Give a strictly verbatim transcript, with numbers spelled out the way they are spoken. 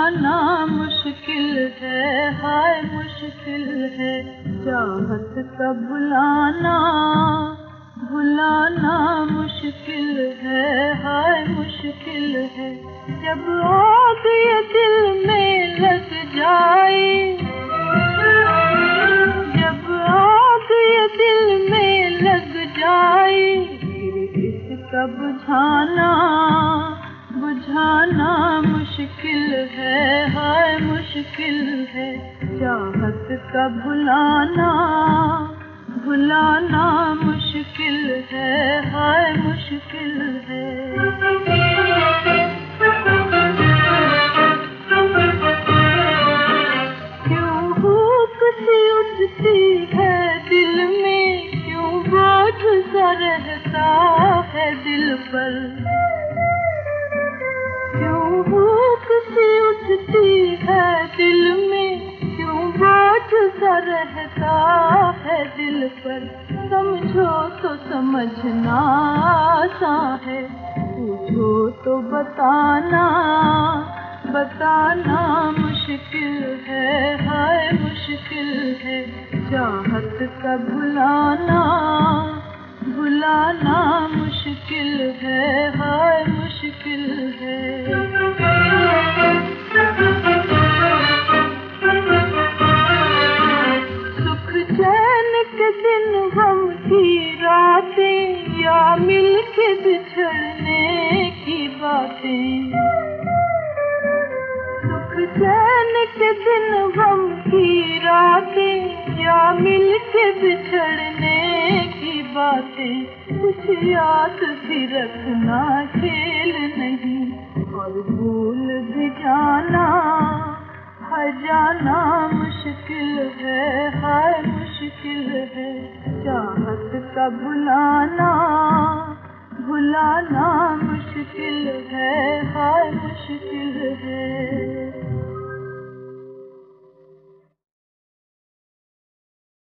भुलाना मुश्किल है, हाय मुश्किल है, चाहत का भुलाना। भुलाना मुश्किल है, हाय मुश्किल है, जब आग ये दिल में लग जाए, जब आग ये दिल में लग जाए, फिर इसका बुझाना, बुझाना मुश्किल है, हाय मुश्किल है, चाहत का भुलाना। भुलाना मुश्किल है, हाय मुश्किल है। क्यों भूख सी उठती है दिल में, क्यों बोझ सा रहता है दिल पर, क्यों भूख सी उठती है दिल में, क्यों बोझ सा रहता है दिल पर। समझो तो समझना आसान है, पूछो तो बताना, बताना मुश्किल है, हाय मुश्किल है, चाहत का भुलाना। भुलाना मुश्किल है, हाय मुश्किल है। सुख चैन के दिन गम की रातें, या मिल के बिछड़ने की बातें। सुख चैन के दिन गम की रातें, या मिल के बिछड़ने की बातें। कुछ याद भी रखना खेल नहीं, और भूल भी जाना, है जाना मुश्किल है, हाय मुश्किल है, चाहत का भुलाना। भुलाना मुश्किल है, हाय मुश्किल है।